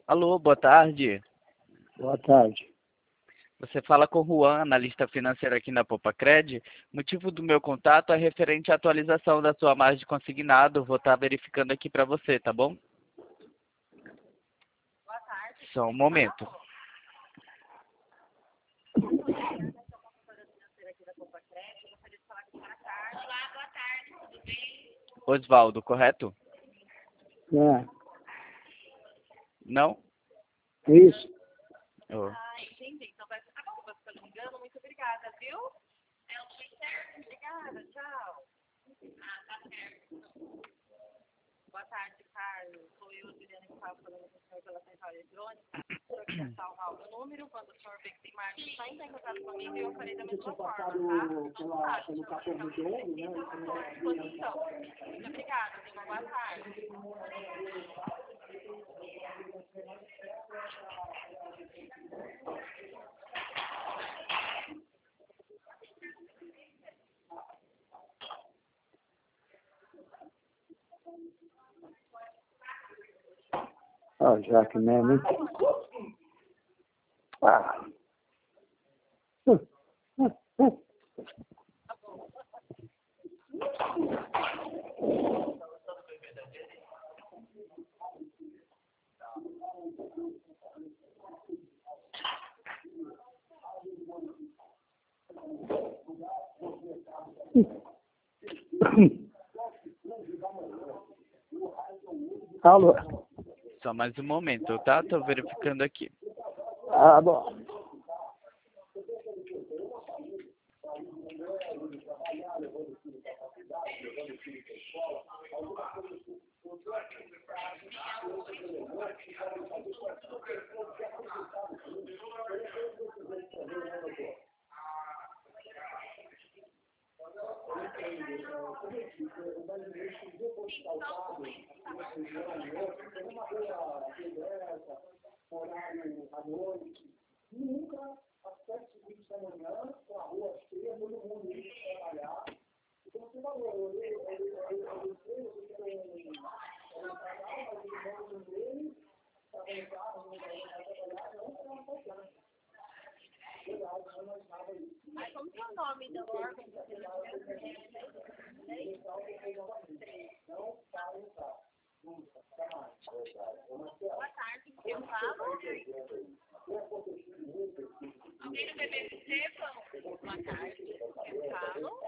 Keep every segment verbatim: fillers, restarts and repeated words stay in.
Alô, boa tarde. Boa tarde. Você fala com o Juan, analista financeiro aqui na Popacred. O motivo do meu contato é referente à atualização da sua margem de consignado. Vou estar verificando aqui para você, tá bom? Só um momento. Osvaldo, correto? É, Não? isso. Oh. Ah, entendi. Então vai ficar bom, vai ficar ligando. Muito obrigada, viu? É o que certo. Obrigada, tchau. Ah, tá certo. Boa tarde, Carlos. Sou eu, Juliana, que estava falando com o senhor pela central eletrônica. O senhor quer salvar o meu número. Quando o senhor vê que tem margem, só entra em contato comigo e eu farei da mesma forma, tá? Pela, pelo cartão do dono, né? Estou à disposição. Muito obrigada. Tenha uma boa tarde. Ah, já que mesmo. Ah. Hum, hum, hum. Alô? Só mais um momento, tá? Tô verificando aqui. Ah, bom. Mas como que é o nome do órgão? Boa tarde, com quem eu falo? Alguém do B B F C? Boa tarde, com quem eu falo?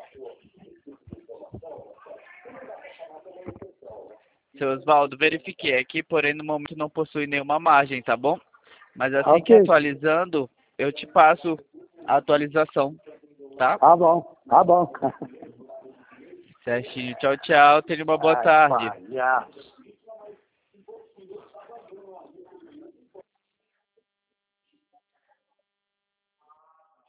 Seu Osvaldo, verifiquei aqui, porém no momento não possui nenhuma margem, tá bom? Mas assim Ok. que atualizando, eu te passo a atualização, tá? Tá bom, tá bom. Certinho. Tchau, tchau. Tenha uma boa Ai, tarde. palhaço.